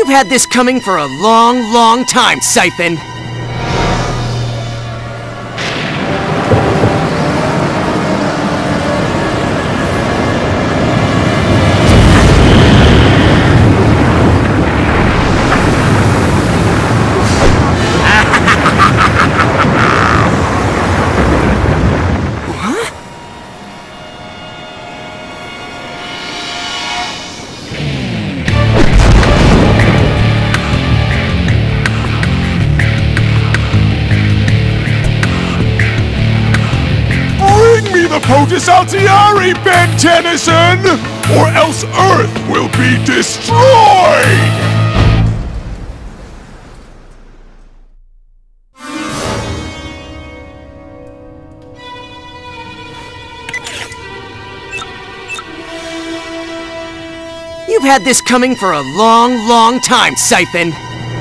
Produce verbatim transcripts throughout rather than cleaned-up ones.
You've had this coming for a long, long time, Siphon. The Potus Altieri, Ben Tennyson, or else Earth will be destroyed! You've had this coming for a long, long time, Siphon.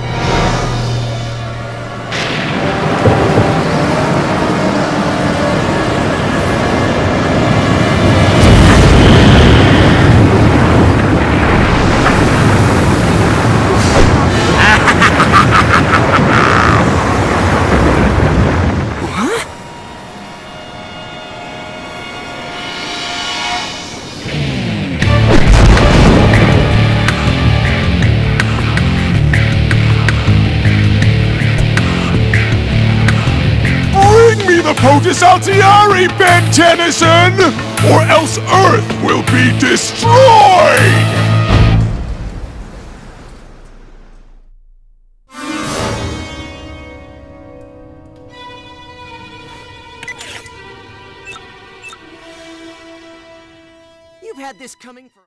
The Potus Altieri, Ben Tennyson, or else Earth will be destroyed! You've had this coming for...